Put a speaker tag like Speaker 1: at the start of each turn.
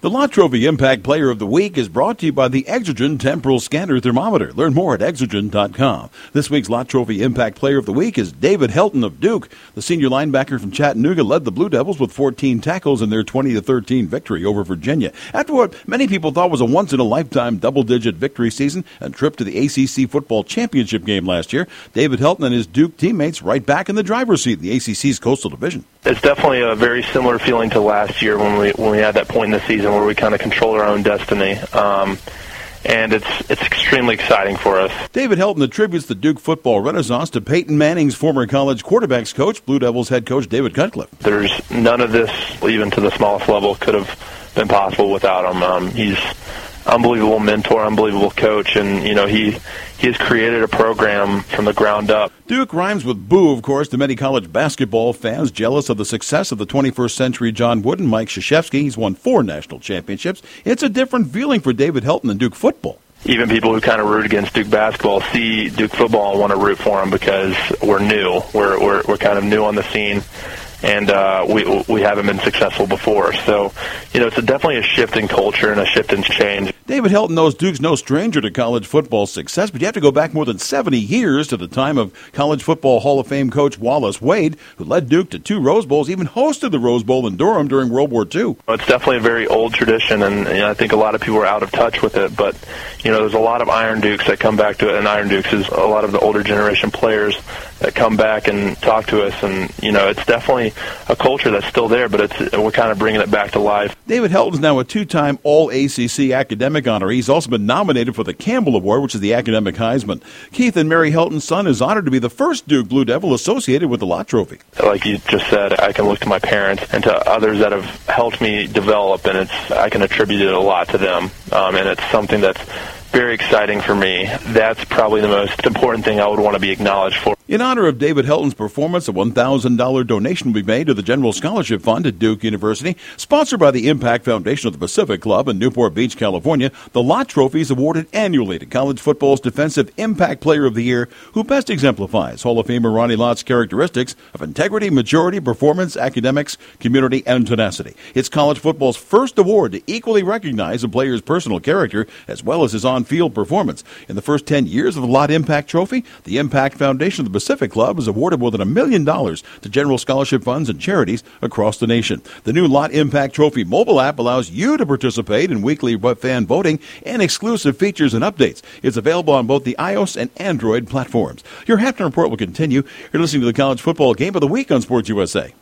Speaker 1: The Lott Trophy Impact Player of the Week is brought to you by the Exergen Temporal Scanner Thermometer. Learn more at Exergen.com. This week's Lott Trophy Impact Player of the Week is David Helton of Duke. The senior linebacker from Chattanooga led the Blue Devils with 14 tackles in their 20-13 victory over Virginia. After what many people thought was a once-in-a-lifetime double-digit victory season and trip to the ACC football championship game last year, David Helton and his Duke teammates right back in the driver's seat in the ACC's Coastal Division.
Speaker 2: It's definitely a very similar feeling to last year when we had that point in the season where we kind of controlled our own destiny. And it's extremely exciting for us.
Speaker 1: David Helton attributes the Duke football renaissance to Peyton Manning's former college quarterbacks coach, Blue Devils head coach David Cutcliffe.
Speaker 2: There's none of this, even to the smallest level, could have been possible without him. He's unbelievable mentor, unbelievable coach, and he has created a program from the ground up.
Speaker 1: Duke rhymes with boo, of course, to many college basketball fans jealous of the success of the 21st century John Wooden. Mike Krzyzewski, he's won 4 national championships. It's a different feeling for David Helton than Duke football.
Speaker 2: Even people who kind of root against Duke basketball see Duke football and want to root for them because we're new. We're kind of new on the scene. And we haven't been successful before. So, it's definitely a shift in culture and a shift in change.
Speaker 1: David Helton knows Duke's no stranger to college football success, but you have to go back more than 70 years to the time of College Football Hall of Fame coach Wallace Wade, who led Duke to 2 Rose Bowls, even hosted the Rose Bowl in Durham during World War II.
Speaker 2: It's definitely a very old tradition, and I think a lot of people are out of touch with it. But, there's a lot of Iron Dukes that come back to it, and Iron Dukes is a lot of the older generation players that come back and talk to us. And, it's definitely a culture that's still there, but we're kind of bringing it back to life.
Speaker 1: David Helton's now a 2-time All-ACC academic honor. He's also been nominated for the Campbell Award, which is the academic Heisman. Keith and Mary Helton's son is honored to be the first Duke Blue Devil associated with the Lott Trophy.
Speaker 2: Like you just said, I can look to my parents and to others that have helped me develop, and I can attribute it a lot to them. And it's something that's very exciting for me. That's probably the most important thing I would want to be acknowledged for.
Speaker 1: In honor of David Helton's performance, a $1,000 donation will be made to the General Scholarship Fund at Duke University. Sponsored by the Impact Foundation of the Pacific Club in Newport Beach, California, the Lott Trophy is awarded annually to college football's defensive Impact Player of the Year, who best exemplifies Hall of Famer Ronnie Lott's characteristics of integrity, maturity, performance, academics, community, and tenacity. It's college football's first award to equally recognize a player's personal character as well as his on-field performance. In the first 10 years of the Lott Impact Trophy, the Impact Foundation of the Pacific Club has awarded more than $1 million to general scholarship funds and charities across the nation. The new Lott Impact Trophy mobile app allows you to participate in weekly fan voting and exclusive features and updates. It's available on both the iOS and Android platforms. Your halftime report will continue. You're listening to the College Football Game of the Week on Sports USA.